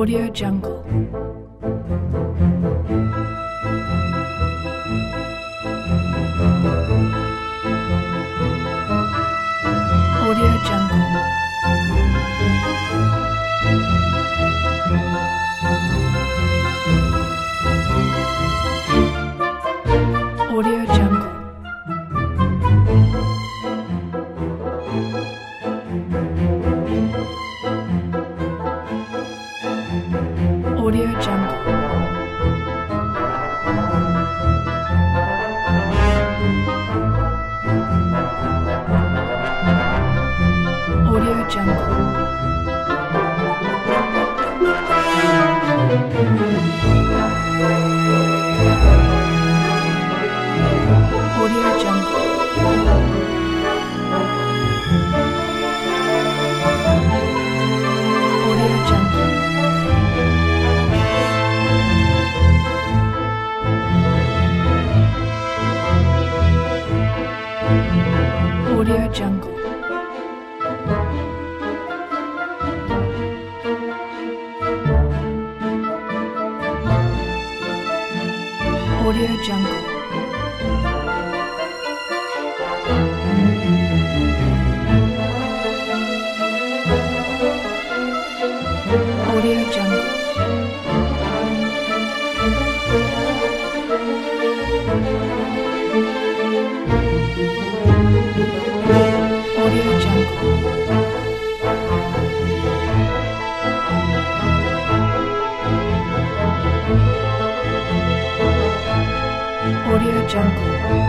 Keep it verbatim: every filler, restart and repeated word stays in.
Audio Jungle. Audio Jungle. Audio Jungle. Audio Jungle. Audio Jungle. Audio Jungle. Audio Jungle. Audio Jungle. Audio Jungle. Audio Jungle. Audio Jungle. Audio Jungle.